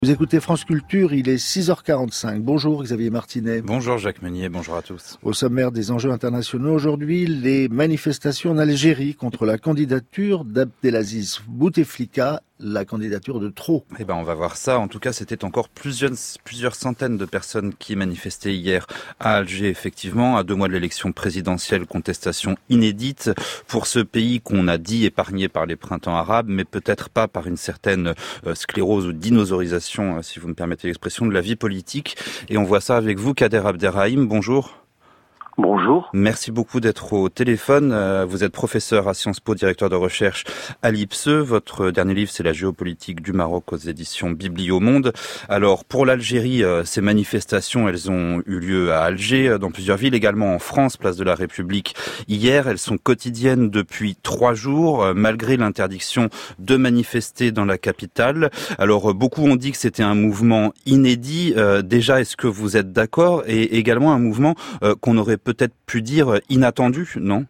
Vous écoutez France Culture, il est 6h45. Bonjour Xavier Martinet. Bonjour Jacques Meunier, bonjour à tous. Au sommaire des enjeux internationaux aujourd'hui, les manifestations en Algérie contre la candidature d'Abdelaziz Bouteflika, la candidature de trop. On va voir ça. En tout cas, c'était encore plusieurs centaines de personnes qui manifestaient hier à Alger, effectivement, à 2 mois de l'élection présidentielle, contestation inédite pour ce pays qu'on a dit épargné par les printemps arabes, mais peut-être pas par une certaine sclérose ou dinosaurisation, si vous me permettez l'expression, de la vie politique. Et on voit ça avec vous, Kader Abderrahim. Bonjour. Bonjour. Merci beaucoup d'être au téléphone. Vous êtes professeur à Sciences Po, directeur de recherche à l'IPSE. Votre dernier livre, c'est La géopolitique du Maroc aux éditions Bibliomonde. Alors, pour l'Algérie, ces manifestations, elles ont eu lieu à Alger, dans plusieurs villes, également en France, place de la République hier. Elles sont quotidiennes depuis 3 jours, malgré l'interdiction de manifester dans la capitale. Alors, beaucoup ont dit que c'était un mouvement inédit. Déjà, est-ce que vous êtes d'accord? Et également un mouvement qu'on aurait peut-être pu dire inattendu, non?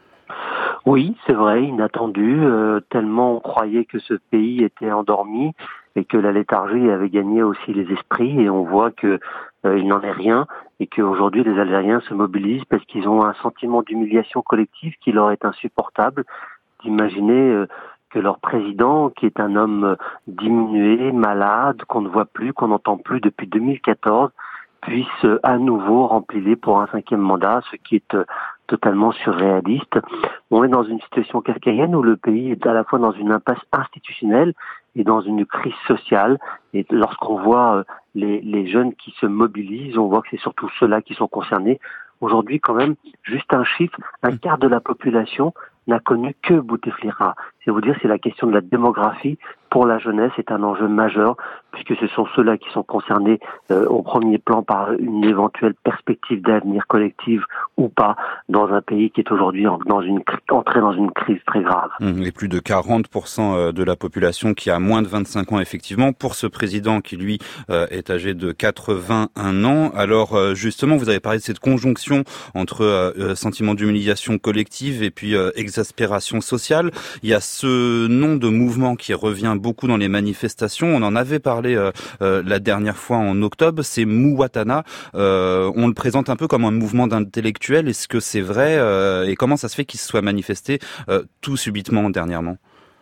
Oui, c'est vrai, inattendu, tellement on croyait que ce pays était endormi et que la léthargie avait gagné aussi les esprits, et on voit que il n'en est rien, et qu'aujourd'hui les Algériens se mobilisent parce qu'ils ont un sentiment d'humiliation collective qui leur est insupportable, d'imaginer que leur président, qui est un homme diminué, malade, qu'on ne voit plus, qu'on n'entend plus depuis 2014, puisse à nouveau remplir pour un 5e mandat, ce qui est totalement surréaliste. On est dans une situation kafkaïenne où le pays est à la fois dans une impasse institutionnelle et dans une crise sociale. Et lorsqu'on voit les jeunes qui se mobilisent, on voit que c'est surtout ceux-là qui sont concernés. Aujourd'hui, quand même, juste un chiffre, un quart de la population n'a connu que Bouteflika. C'est vous dire si la question de la démographie pour la jeunesse est un enjeu majeur, puisque ce sont ceux-là qui sont concernés au premier plan par une éventuelle perspective d'avenir collective ou pas dans un pays qui est aujourd'hui entré dans une crise très grave. Et plus de 40% de la population qui a moins de 25 ans, effectivement, pour ce président qui, lui, est âgé de 81 ans. Alors, justement, vous avez parlé de cette conjonction entre sentiment d'humiliation collective et puis exaspération sociale. Il y a ce nom de mouvement qui revient beaucoup dans les manifestations. On en avait parlé la dernière fois en octobre, c'est Mouatana. On le présente un peu comme un mouvement d'intellectuels. Est-ce que c'est vrai et comment ça se fait qu'il se soit manifesté tout subitement dernièrement?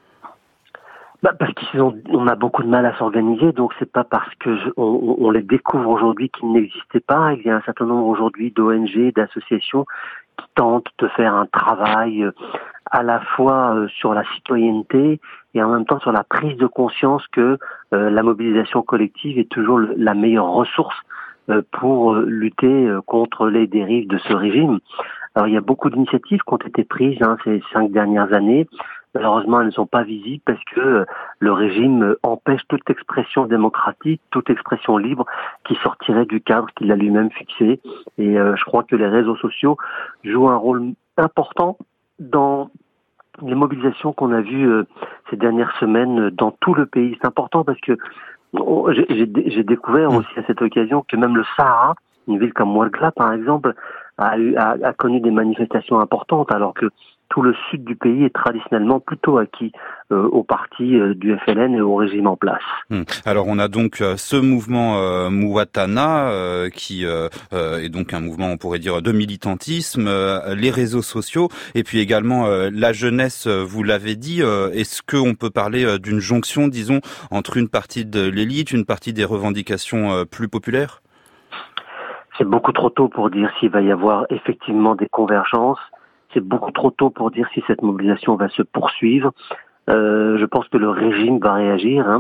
Parce qu'on a beaucoup de mal à s'organiser, donc c'est pas parce que on les découvre aujourd'hui qu'ils n'existaient pas. Il y a un certain nombre aujourd'hui d'ONG, d'associations qui tentent de faire un travail à la fois sur la citoyenneté et en même temps sur la prise de conscience que la mobilisation collective est toujours la meilleure ressource pour lutter contre les dérives de ce régime. Alors il y a beaucoup d'initiatives qui ont été prises ces 5 dernières années. Malheureusement, elles ne sont pas visibles parce que le régime empêche toute expression démocratique, toute expression libre qui sortirait du cadre qu'il a lui-même fixé. Et je crois que les réseaux sociaux jouent un rôle important dans les mobilisations qu'on a vues ces dernières semaines dans tout le pays. C'est important parce que j'ai découvert aussi à cette occasion que même le Sahara, une ville comme Ouargla par exemple, a connu des manifestations importantes, alors que tout le sud du pays est traditionnellement plutôt acquis au parti du FLN et au régime en place. Alors on a donc ce mouvement Mouatana qui est donc un mouvement, on pourrait dire, de militantisme, les réseaux sociaux et puis également la jeunesse, vous l'avez dit. Est-ce qu'on peut parler d'une jonction, disons, entre une partie de l'élite, une partie des revendications plus populaires? C'est beaucoup trop tôt pour dire s'il va y avoir effectivement des convergences. C'est beaucoup trop tôt pour dire si cette mobilisation va se poursuivre. Je pense que le régime va réagir.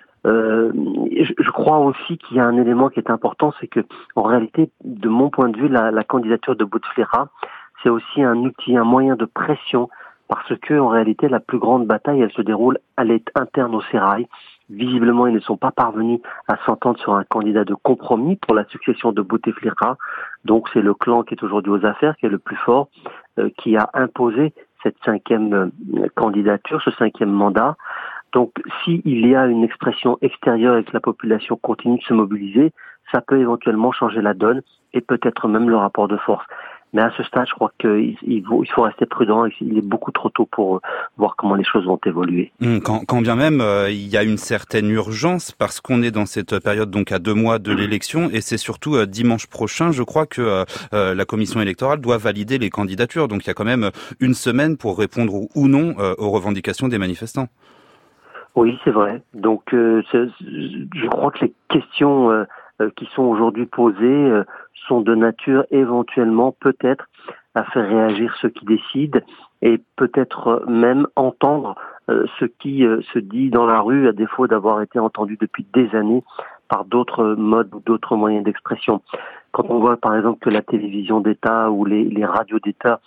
Je crois aussi qu'il y a un élément qui est important, c'est que en réalité, de mon point de vue, la candidature de Bouteflika, c'est aussi un outil, un moyen de pression, parce que en réalité, la plus grande bataille, elle se déroule, elle est interne au sérail. Visiblement, ils ne sont pas parvenus à s'entendre sur un candidat de compromis pour la succession de Bouteflika. Donc, c'est le clan qui est aujourd'hui aux affaires, qui est le plus fort, qui a imposé cette 5e candidature, ce 5e mandat. Donc, s'il y a une expression extérieure et que la population continue de se mobiliser, ça peut éventuellement changer la donne et peut-être même le rapport de force. Mais à ce stade, je crois qu'il faut rester prudent et il est beaucoup trop tôt pour voir comment les choses vont évoluer. Quand bien même, il y a une certaine urgence parce qu'on est dans cette période donc à 2 mois de l'élection et c'est surtout dimanche prochain, je crois que la commission électorale doit valider les candidatures. Donc il y a quand même une semaine pour répondre ou non aux revendications des manifestants. Oui, c'est vrai. Donc je crois que les questions qui sont aujourd'hui posées sont de nature éventuellement peut-être à faire réagir ceux qui décident et peut-être même entendre ce qui se dit dans la rue à défaut d'avoir été entendu depuis des années par d'autres modes ou d'autres moyens d'expression. Quand on voit par exemple que la télévision d'État ou les radios d'État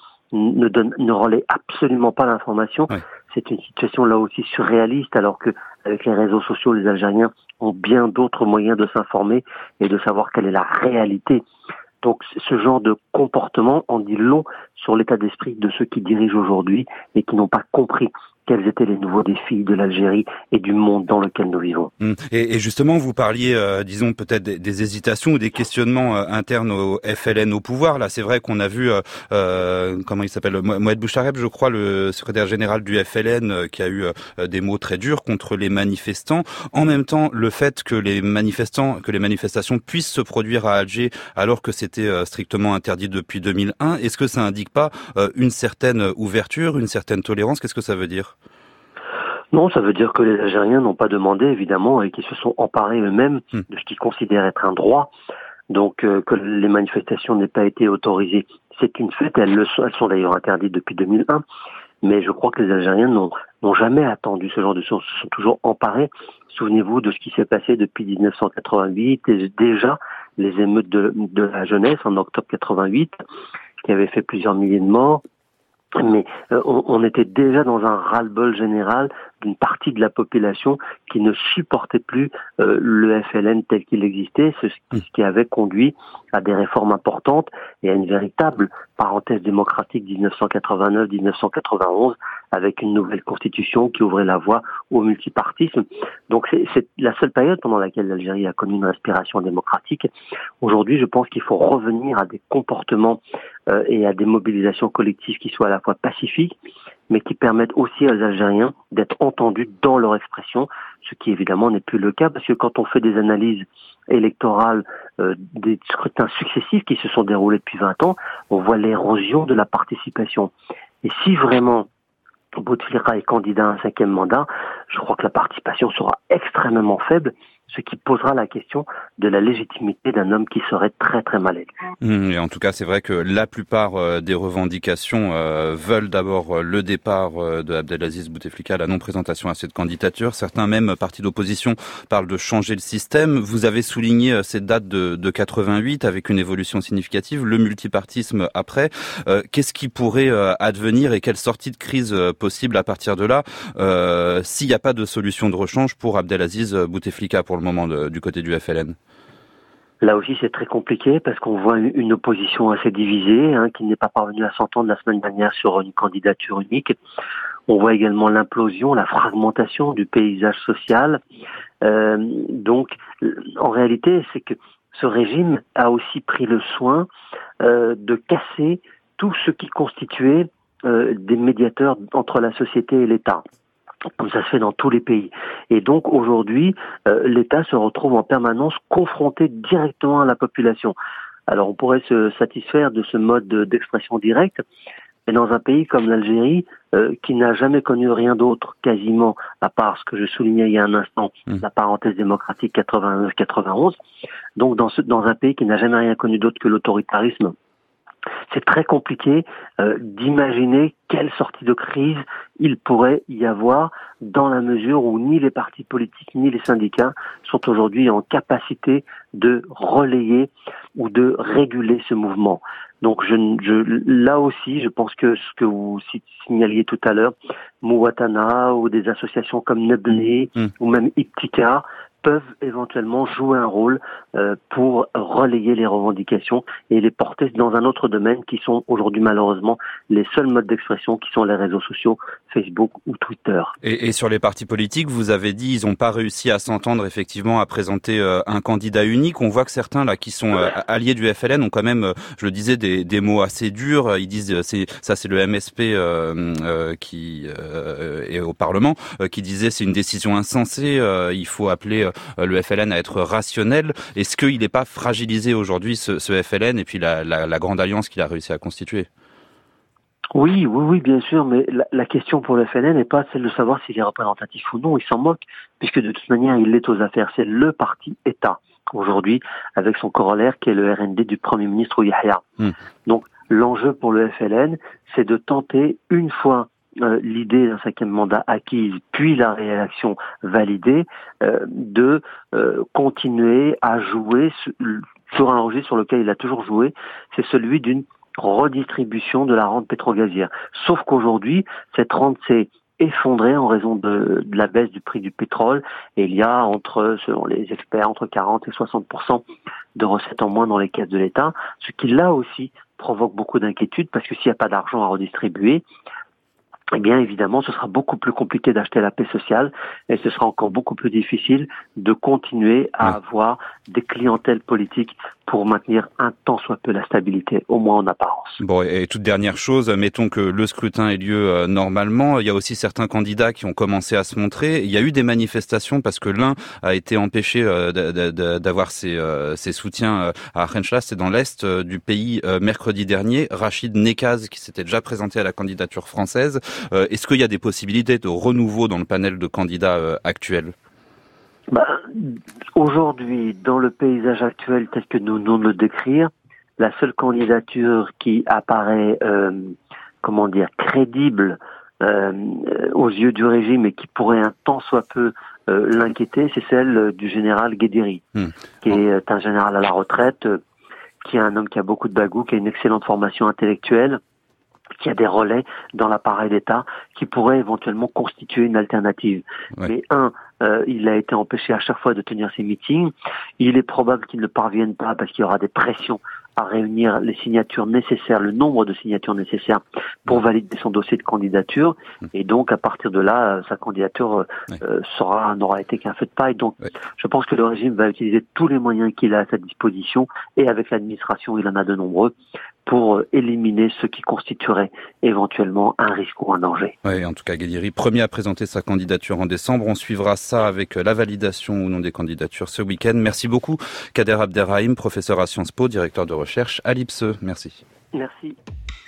ne relaient absolument pas l'information, ouais. C'est une situation là aussi surréaliste alors que avec les réseaux sociaux, les Algériens ont bien d'autres moyens de s'informer et de savoir quelle est la réalité. Donc ce genre de comportement en dit long sur l'état d'esprit de ceux qui dirigent aujourd'hui et qui n'ont pas compris quels étaient les nouveaux défis de l'Algérie et du monde dans lequel nous vivons. Et justement, vous parliez, disons, peut-être des hésitations ou des questionnements internes au FLN au pouvoir. Là, c'est vrai qu'on a vu, comment il s'appelle, Mohamed Bouchareb, je crois, le secrétaire général du FLN, qui a eu des mots très durs contre les manifestants. En même temps, le fait que les manifestations puissent se produire à Alger alors que c'était strictement interdit depuis 2001, est-ce que ça indique pas une certaine ouverture, une certaine tolérance? Qu'est-ce que ça veut dire? Non, ça veut dire que les Algériens n'ont pas demandé, évidemment, et qu'ils se sont emparés eux-mêmes de ce qu'ils considèrent être un droit. Donc, que les manifestations n'aient pas été autorisées, c'est une fait. Elles sont d'ailleurs interdites depuis 2001. Mais je crois que les Algériens n'ont jamais attendu ce genre de choses. Ils se sont toujours emparés. Souvenez-vous de ce qui s'est passé depuis 1988 et déjà les émeutes de la jeunesse en octobre 88 qui avaient fait plusieurs milliers de morts. Mais on était déjà dans un ras-le-bol général d'une partie de la population qui ne supportait plus le FLN tel qu'il existait, ce qui avait conduit à des réformes importantes et à une véritable parenthèse démocratique 1989-1991 avec une nouvelle constitution qui ouvrait la voie au multipartisme. Donc c'est la seule période pendant laquelle l'Algérie a connu une respiration démocratique. Aujourd'hui, je pense qu'il faut revenir à des comportements et à des mobilisations collectives qui soient à la fois pacifiques, mais qui permettent aussi aux Algériens d'être entendus dans leur expression, ce qui évidemment n'est plus le cas, parce que quand on fait des analyses électorales des scrutins successifs qui se sont déroulés depuis 20 ans, on voit l'érosion de la participation. Et si vraiment Bouteflika est candidat à un 5e mandat, je crois que la participation sera extrêmement faible, ce qui posera la question de la légitimité d'un homme qui serait très très mal élu. Et en tout cas, c'est vrai que la plupart des revendications veulent d'abord le départ de Abdelaziz Bouteflika, la non-présentation à cette candidature. Certains même partis d'opposition parlent de changer le système. Vous avez souligné cette date de 88 avec une évolution significative, le multipartisme après. Qu'est-ce qui pourrait advenir et quelle sortie de crise possible à partir de là s'il n'y a pas de solution de rechange pour Abdelaziz Bouteflika pour le moment du côté du FLN? Là aussi, c'est très compliqué parce qu'on voit une opposition assez divisée, qui n'est pas parvenue à s'entendre la semaine dernière sur une candidature unique. On voit également l'implosion, la fragmentation du paysage social. Donc, en réalité, c'est que ce régime a aussi pris le soin de casser tout ce qui constituait des médiateurs entre la société et l'État, comme ça se fait dans tous les pays. Et donc aujourd'hui, l'État se retrouve en permanence confronté directement à la population. Alors on pourrait se satisfaire de ce mode d'expression directe, mais dans un pays comme l'Algérie, qui n'a jamais connu rien d'autre quasiment, à part ce que je soulignais il y a un instant, la parenthèse démocratique 89-91, donc dans un pays qui n'a jamais rien connu d'autre que l'autoritarisme, c'est très compliqué d'imaginer quelle sortie de crise il pourrait y avoir dans la mesure où ni les partis politiques ni les syndicats sont aujourd'hui en capacité de relayer ou de réguler ce mouvement. Donc là aussi, je pense que ce que vous signaliez tout à l'heure, Mouatana ou des associations comme Nebné ou même Iptika peuvent éventuellement jouer un rôle pour relayer les revendications et les porter dans un autre domaine qui sont aujourd'hui malheureusement les seuls modes d'expression qui sont les réseaux sociaux, Facebook ou Twitter. Et sur les partis politiques, vous avez dit ils n'ont pas réussi à s'entendre effectivement à présenter un candidat unique. On voit que certains là qui sont alliés du FLN ont quand même, je le disais, des mots assez durs. Ils disent c'est le MSP qui est au Parlement qui disait c'est une décision insensée. Il faut appeler le FLN à être rationnel. Est-ce qu'il n'est pas fragilisé aujourd'hui ce FLN et puis la grande alliance qu'il a réussi à constituer? Oui, bien sûr, mais la question pour le FLN n'est pas celle de savoir s'il est représentatif ou non. Il s'en moque, puisque de toute manière, il l'est aux affaires. C'est le parti État, aujourd'hui, avec son corollaire qui est le RND du Premier ministre Yahya. Donc, l'enjeu pour le FLN, c'est de tenter, une fois l'idée d'un 5e mandat acquise, puis la réélection validée, de continuer à jouer sur un registre sur lequel il a toujours joué, c'est celui d'une redistribution de la rente pétrogazière. Sauf qu'aujourd'hui, cette rente s'est effondrée en raison de la baisse du prix du pétrole, et il y a selon les experts, entre 40 et 60% de recettes en moins dans les caisses de l'État, ce qui là aussi provoque beaucoup d'inquiétude, parce que s'il n'y a pas d'argent à redistribuer, eh bien évidemment, ce sera beaucoup plus compliqué d'acheter la paix sociale et ce sera encore beaucoup plus difficile de continuer à avoir des clientèles politiques pour maintenir un tant soit peu la stabilité, au moins en apparence. Bon, et toute dernière chose, mettons que le scrutin ait lieu normalement. Il y a aussi certains candidats qui ont commencé à se montrer. Il y a eu des manifestations parce que l'un a été empêché d'avoir ses soutiens à Khenchla, c'est dans l'est du pays, mercredi dernier. Rachid Nekaz, qui s'était déjà présenté à la candidature française. Est-ce qu'il y a des possibilités de renouveau dans le panel de candidats actuels? Aujourd'hui, dans le paysage actuel tel que nous venons de le décrire, la seule candidature qui apparaît, crédible aux yeux du régime et qui pourrait un tant soit peu l'inquiéter, c'est celle du général Guédiri, qui est un général à la retraite, qui est un homme qui a beaucoup de bagou, qui a une excellente formation intellectuelle, qui a des relais dans l'appareil d'État, qui pourrait éventuellement constituer une alternative. Mais il a été empêché à chaque fois de tenir ses meetings. Il est probable qu'il ne parvienne pas parce qu'il y aura des pressions à réunir les signatures nécessaires, le nombre de signatures nécessaires pour valider son dossier de candidature. Et donc, à partir de là, sa candidature n'aura été qu'un feu de paille. Donc, je pense que le régime va utiliser tous les moyens qu'il a à sa disposition, et avec l'administration, il en a de nombreux, pour éliminer ce qui constituerait éventuellement un risque ou un danger. Oui, en tout cas, Guédiri, premier à présenter sa candidature en décembre. On suivra ça avec la validation ou non des candidatures ce week-end. Merci beaucoup, Kader Abderrahim, professeur à Sciences Po, directeur de recherche à l'IPSE. Merci. Merci.